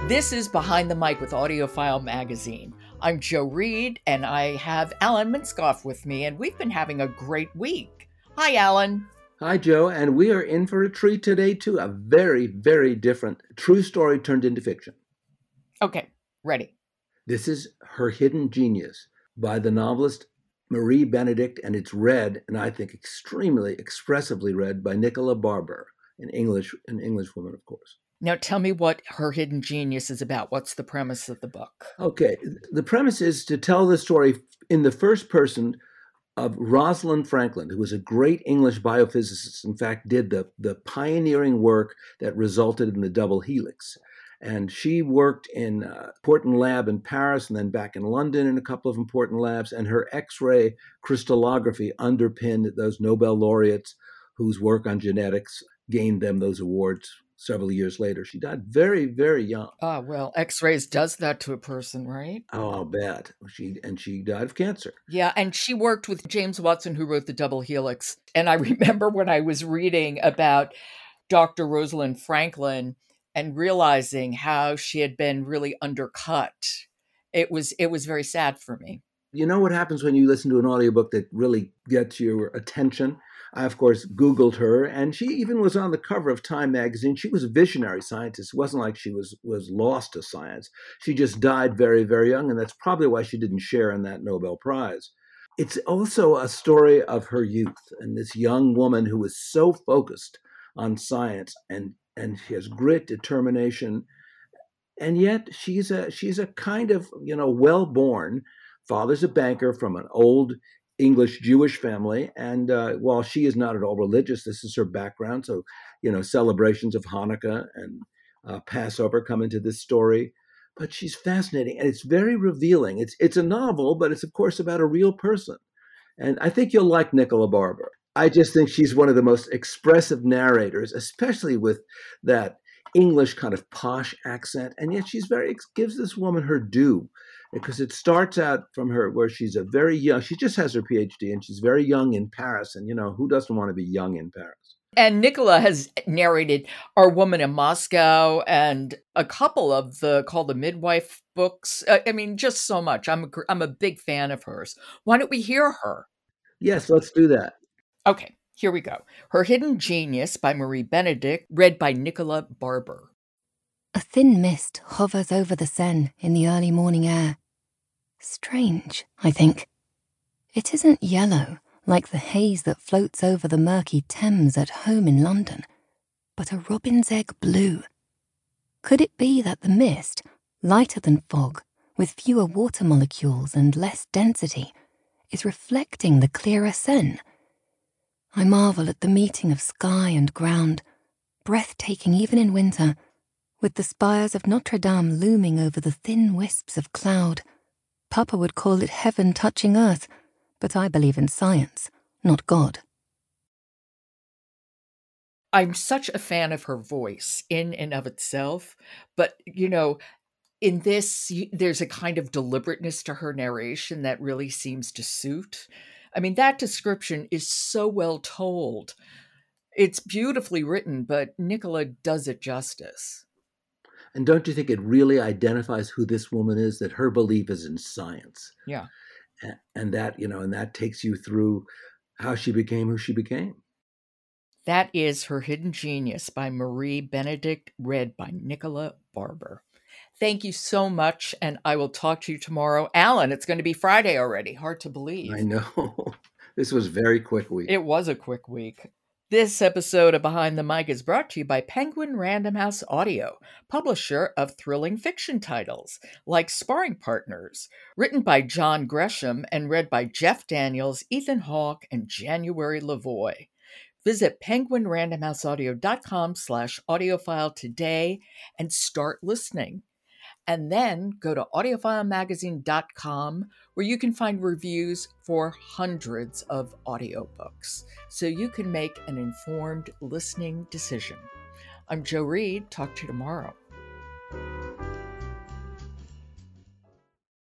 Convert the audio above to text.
This is Behind the Mic with AudioFile Magazine. I'm Jo Reed, and I have Alan Minskoff with me, and we've been having a great week. Hi, Alan. Hi, Jo, and we are in for a treat today, too. A very, very different true story turned into fiction. Okay, ready. This is Her Hidden Genius by the novelist Marie Benedict, and it's read, and I think extremely expressively read, by Nicola Barber, an English woman, of course. Now tell me what Her Hidden Genius is about. What's the premise of the book? Okay, the premise is to tell the story in the first person of Rosalind Franklin, who was a great English biophysicist, in fact, did the pioneering work that resulted in the double helix. And she worked in an important lab in Paris and then back in London in a couple of important labs. And her X-ray crystallography underpinned those Nobel laureates whose work on genetics gained them those awards several years later. She died very, very young. Well, X-rays does that to a person, right? Oh, I'll bet. She died of cancer. Yeah, and she worked with James Watson, who wrote the double helix. And I remember when I was reading about Dr. Rosalind Franklin and realizing how she had been really undercut. It was very sad for me. You know what happens when you listen to an audiobook that really gets your attention? I, of course, Googled her, and she even was on the cover of Time magazine. She was a visionary scientist. It wasn't like she was lost to science. She just died very, very young, and that's probably why she didn't share in that Nobel Prize. It's also a story of her youth and this young woman who was so focused on science, and she has grit, determination, and yet she's a kind of, well-born. Father's a banker from an old English Jewish family, and while she is not at all religious, this is her background. So, celebrations of Hanukkah and Passover come into this story. But she's fascinating, and it's very revealing. It's a novel, but it's, of course, about a real person. And I think you'll like Nicola Barber. I just think she's one of the most expressive narrators, especially with that English kind of posh accent. And yet gives this woman her due, because it starts out from her where she's a very young, she just has her PhD and she's very young in Paris. And, who doesn't want to be young in Paris? And Nicola has narrated Our Woman in Moscow and a couple of called the Midwife books. Just so much. I'm a big fan of hers. Why don't we hear her? Yes, let's do that. Okay, here we go. Her Hidden Genius by Marie Benedict, read by Nicola Barber. A thin mist hovers over the Seine in the early morning air. Strange, I think. It isn't yellow, like the haze that floats over the murky Thames at home in London, but a robin's egg blue. Could it be that the mist, lighter than fog, with fewer water molecules and less density, is reflecting the clearer Seine? I marvel at the meeting of sky and ground, breathtaking even in winter, with the spires of Notre Dame looming over the thin wisps of cloud. Papa would call it heaven touching earth, but I believe in science, not God. I'm such a fan of her voice in and of itself, but, in this, there's a kind of deliberateness to her narration that really seems to suit. That description is so well told. It's beautifully written, but Nicola does it justice. And don't you think it really identifies who this woman is, that her belief is in science? Yeah. And that, and that takes you through how she became who she became. That is Her Hidden Genius by Marie Benedict, read by Nicola Barber. Thank you so much, and I will talk to you tomorrow. Alan, it's going to be Friday already. Hard to believe. I know. This was a very quick week. It was a quick week. This episode of Behind the Mic is brought to you by Penguin Random House Audio, publisher of thrilling fiction titles like Sparring Partners, written by John Gresham and read by Jeff Daniels, Ethan Hawke, and January Lavoie. Visit penguinrandomhouseaudio.com/audiophile today and start listening. And then go to audiofilemagazine.com, where you can find reviews for hundreds of audiobooks, so you can make an informed listening decision. I'm Jo Reed. Talk to you tomorrow.